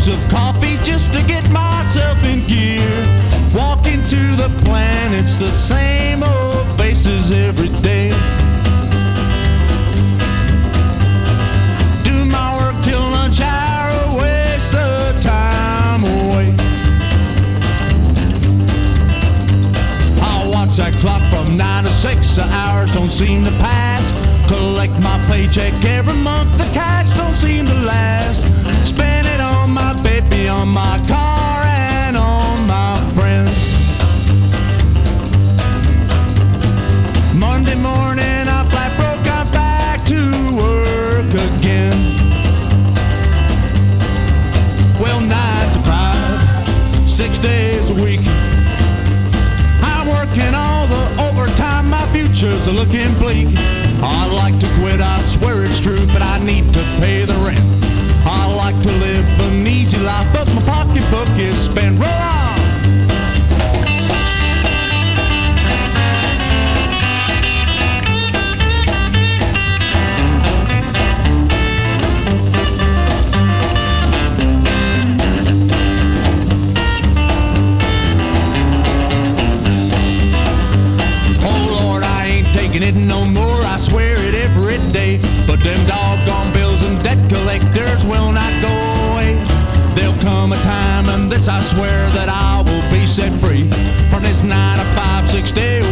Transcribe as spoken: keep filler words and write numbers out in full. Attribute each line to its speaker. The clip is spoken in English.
Speaker 1: cups of coffee just to get myself in gear. Walking to the plant, it's the same old faces every day. Do my work till lunch hour, waste the time away. I'll watch that clock from nine to six, the hours don't seem to pass. Collect my paycheck every month, the cash don't seem to last. Spend it on my baby, on my car, and on my friends. Monday morning I flat broke, I'm back to work again. Well, nine to five, six days a week. I'm working all the overtime, my future's looking bleak. I'd like to quit, I swear it's true, but I need to pay the rent. I like to live an easy life, but my pocketbook is spent. Roll on! It no more, I swear it every day. But them doggone bills and debt collectors will not go away. There'll come a time, and this I swear, that I will be set free from this nine to five, six day